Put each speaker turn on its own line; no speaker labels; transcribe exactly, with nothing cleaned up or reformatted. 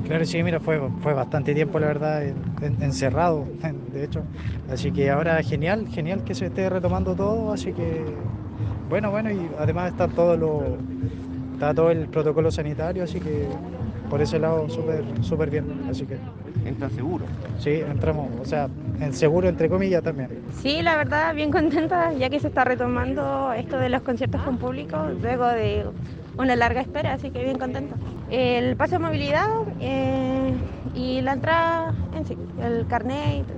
Claro, sí, mira, fue, fue bastante tiempo, la verdad, en- en- encerrado, de hecho. Así que ahora genial, genial que se esté retomando todo, así que bueno, bueno, y además está todo lo, está todo el protocolo sanitario, así que por ese lado súper, súper bien. Así que
Entra seguro.
sí, entramos, o sea, en seguro entre comillas también.
Sí, la verdad, bien contenta ya que se está retomando esto de los conciertos con público luego de una larga espera, así que bien contenta. El pase de movilidad eh, y la entrada en sí, el carnet